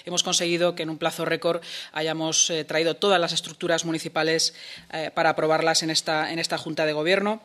hemos conseguido que en un plazo récord hayamos traído todas las estructuras municipales para aprobarlas en esta Junta de Gobierno.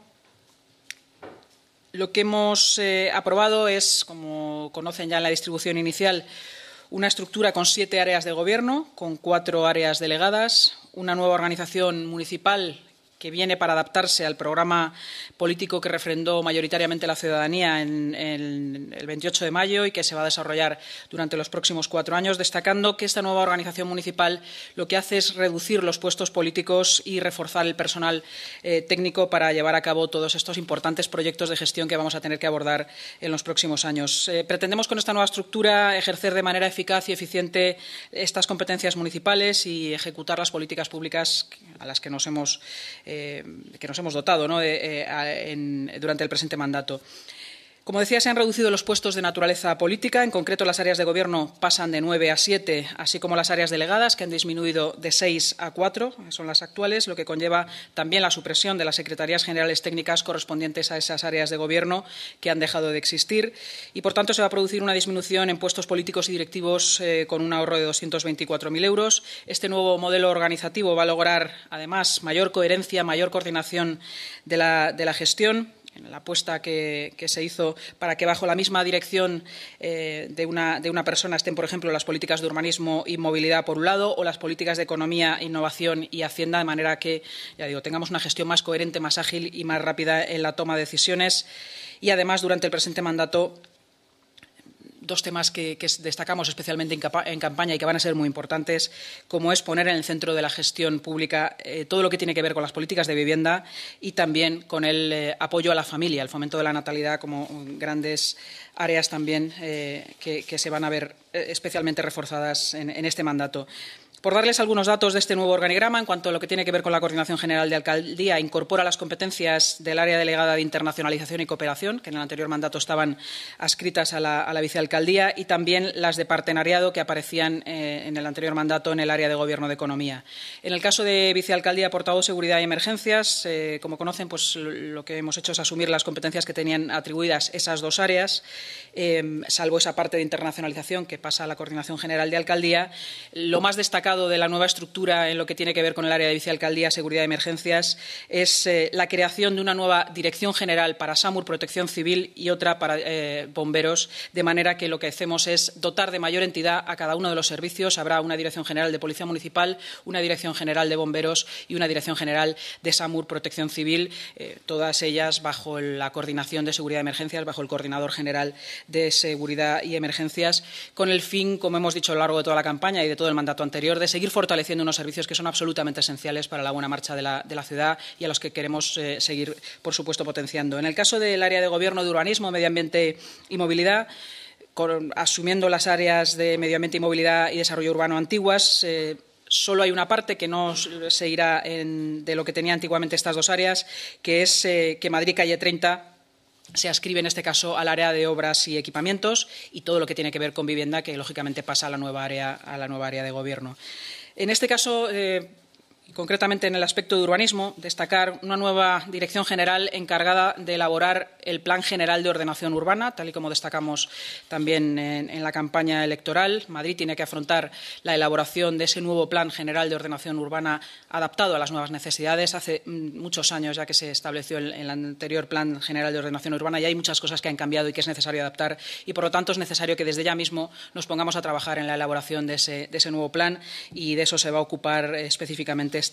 Lo que hemos aprobado es, como conocen ya en la distribución inicial, una estructura con 7 áreas de gobierno, con 4 áreas delegadas, una nueva organización municipal que viene para adaptarse al programa político que refrendó mayoritariamente la ciudadanía en el 28 de mayo y que se va a desarrollar durante los próximos 4 años, destacando que esta nueva organización municipal lo que hace es reducir los puestos políticos y reforzar el personal técnico para llevar a cabo todos estos importantes proyectos de gestión que vamos a tener que abordar en los próximos años. Pretendemos con esta nueva estructura ejercer de manera eficaz y eficiente estas competencias municipales y ejecutar las políticas públicas a las que nos hemos dotado, ¿no? Durante el presente mandato. Como decía, se han reducido los puestos de naturaleza política. En concreto, las áreas de gobierno pasan de 9 a 7, así como las áreas delegadas, que han disminuido de 6 a 4, son las actuales, lo que conlleva también la supresión de las secretarías generales técnicas correspondientes a esas áreas de gobierno que han dejado de existir. Y, por tanto, se va a producir una disminución en puestos políticos y directivos con un ahorro de 224.000 euros. Este nuevo modelo organizativo va a lograr, además, mayor coherencia, mayor coordinación de la gestión, en la apuesta que se hizo para que bajo la misma dirección de una persona estén, por ejemplo, las políticas de urbanismo y movilidad por un lado o las políticas de economía, innovación y hacienda, de manera que, ya digo, tengamos una gestión más coherente, más ágil y más rápida en la toma de decisiones. Y, además, durante el presente mandato, 2 temas que destacamos especialmente en campaña y que van a ser muy importantes, como es poner en el centro de la gestión pública todo lo que tiene que ver con las políticas de vivienda y también con el apoyo a la familia, el fomento de la natalidad como grandes áreas también que se van a ver especialmente reforzadas en este mandato. Por darles algunos datos de este nuevo organigrama, en cuanto a lo que tiene que ver con la Coordinación General de Alcaldía, incorpora las competencias del área delegada de internacionalización y cooperación, que en el anterior mandato estaban adscritas a la vicealcaldía, y también las de partenariado que aparecían en el anterior mandato en el área de Gobierno de Economía. En el caso de vicealcaldía, portavoz, seguridad y emergencias, como conocen, pues lo que hemos hecho es asumir las competencias que tenían atribuidas esas 2 áreas, salvo esa parte de internacionalización que pasa a la Coordinación General de Alcaldía. Lo más destacado de la nueva estructura en lo que tiene que ver con el área de vicealcaldía, seguridad y emergencias es la creación de una nueva dirección general para SAMUR, protección civil, y otra para bomberos, de manera que lo que hacemos es dotar de mayor entidad a cada uno de los servicios. Habrá una dirección general de policía municipal, una dirección general de bomberos y una dirección general de SAMUR, protección civil, todas ellas bajo la coordinación de seguridad y emergencias, bajo el coordinador general de seguridad y emergencias, con el fin, como hemos dicho a lo largo de toda la campaña y de todo el mandato anterior, de seguir fortaleciendo unos servicios que son absolutamente esenciales para la buena marcha de la ciudad y a los que queremos seguir, por supuesto, potenciando. En el caso del área de gobierno de urbanismo, medio ambiente y movilidad, asumiendo las áreas de medio ambiente y movilidad y desarrollo urbano antiguas, solo hay una parte que no se irá de lo que tenía antiguamente estas 2 áreas, que es que Madrid Calle 30 se adscribe en este caso al área de obras y equipamientos y todo lo que tiene que ver con vivienda, que lógicamente pasa a la nueva área de gobierno. En este caso, concretamente en el aspecto de urbanismo, destacar una nueva dirección general encargada de elaborar el Plan General de Ordenación Urbana, tal y como destacamos también en la campaña electoral. Madrid tiene que afrontar la elaboración de ese nuevo Plan General de Ordenación Urbana adaptado a las nuevas necesidades. Hace muchos años ya que se estableció el anterior Plan General de Ordenación Urbana y hay muchas cosas que han cambiado y que es necesario adaptar y, por lo tanto, es necesario que desde ya mismo nos pongamos a trabajar en la elaboración de ese nuevo plan, y de eso se va a ocupar específicamente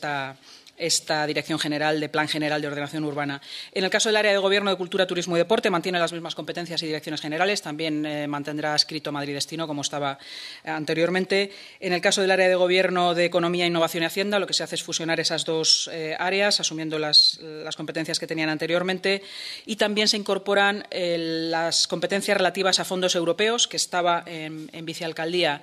esta Dirección General de Plan General de Ordenación Urbana. En el caso del área de Gobierno de Cultura, Turismo y Deporte, mantiene las mismas competencias y direcciones generales. También mantendrá adscrito Madrid Destino, como estaba anteriormente. En el caso del área de Gobierno de Economía, Innovación y Hacienda, lo que se hace es fusionar esas 2 áreas, asumiendo las competencias que tenían anteriormente. Y también se incorporan las competencias relativas a fondos europeos, que estaba en vicealcaldía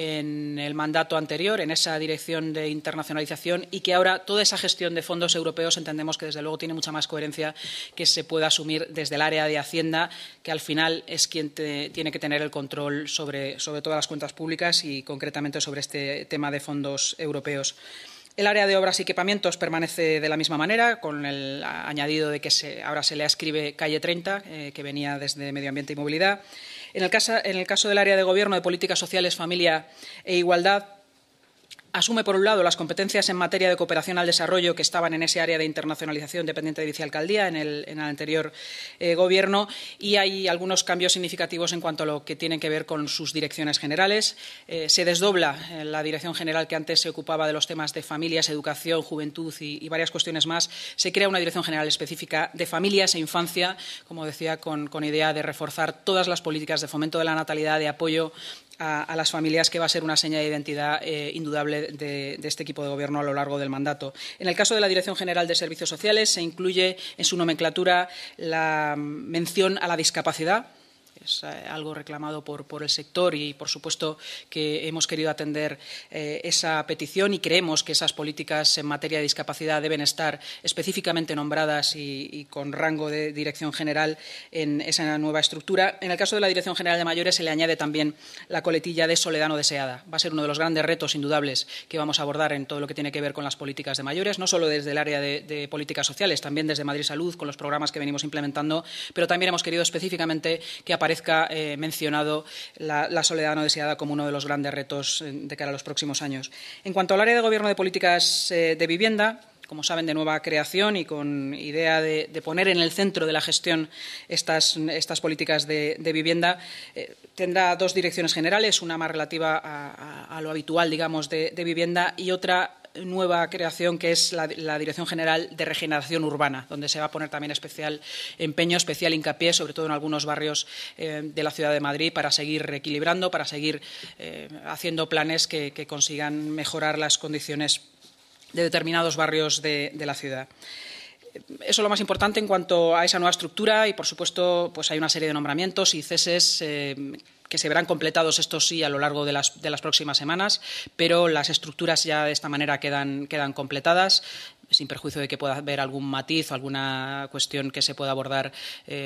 en el mandato anterior, en esa dirección de internacionalización, y que ahora toda esa gestión de fondos europeos entendemos que, desde luego, tiene mucha más coherencia que se pueda asumir desde el área de Hacienda, que al final es quien tiene que tener el control sobre todas las cuentas públicas y, concretamente, sobre este tema de fondos europeos. El área de obras y equipamientos permanece de la misma manera, con el añadido de que ahora se le adscribe Calle 30, que venía desde Medio Ambiente y Movilidad. En el caso del área de Gobierno de Políticas Sociales, Familia e Igualdad, asume, por un lado, las competencias en materia de cooperación al desarrollo que estaban en ese área de internacionalización dependiente de vicealcaldía en el anterior Gobierno, y hay algunos cambios significativos en cuanto a lo que tienen que ver con sus direcciones generales. Se desdobla la dirección general que antes se ocupaba de los temas de familias, educación, juventud y varias cuestiones más. Se crea una dirección general específica de familias e infancia, como decía, con idea de reforzar todas las políticas de fomento de la natalidad, de apoyo a las familias, que va a ser una seña de identidad indudable de este equipo de Gobierno a lo largo del mandato. En el caso de la Dirección General de Servicios Sociales, se incluye en su nomenclatura la mención a la discapacidad. Es algo reclamado por el sector y, por supuesto, que hemos querido atender esa petición, y creemos que esas políticas en materia de discapacidad deben estar específicamente nombradas y con rango de dirección general en esa nueva estructura. En el caso de la Dirección General de Mayores se le añade también la coletilla de soledad no deseada. Va a ser uno de los grandes retos indudables que vamos a abordar en todo lo que tiene que ver con las políticas de mayores, no solo desde el área de políticas sociales, también desde Madrid Salud, con los programas que venimos implementando, pero también hemos querido específicamente que aparezca mencionado la soledad no deseada como uno de los grandes retos de cara a los próximos años. En cuanto al área de Gobierno de Políticas de Vivienda, como saben, de nueva creación y con idea de poner en el centro de la gestión estas políticas de vivienda, tendrá dos direcciones generales, una más relativa a lo habitual, digamos, de vivienda, y otra nueva creación, que es la Dirección General de Regeneración Urbana, donde se va a poner también especial empeño, especial hincapié, sobre todo en algunos barrios de la ciudad de Madrid, para seguir reequilibrando, para seguir haciendo planes que consigan mejorar las condiciones de determinados barrios de la ciudad. Eso es lo más importante en cuanto a esa nueva estructura, y, por supuesto, pues hay una serie de nombramientos y ceses que se verán completados, estos sí, a lo largo de las próximas semanas, pero las estructuras ya de esta manera quedan completadas, sin perjuicio de que pueda haber algún matiz o alguna cuestión que se pueda abordar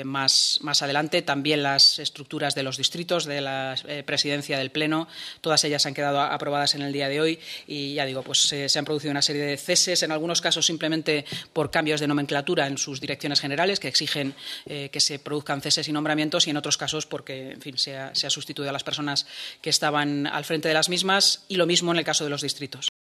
más adelante. También las estructuras de los distritos, de la presidencia del Pleno, todas ellas han quedado aprobadas en el día de hoy, y ya digo, pues se han producido una serie de ceses, en algunos casos simplemente por cambios de nomenclatura en sus direcciones generales, que exigen que se produzcan ceses y nombramientos, y en otros casos porque, en fin, se ha sustituido a las personas que estaban al frente de las mismas, y lo mismo en el caso de los distritos.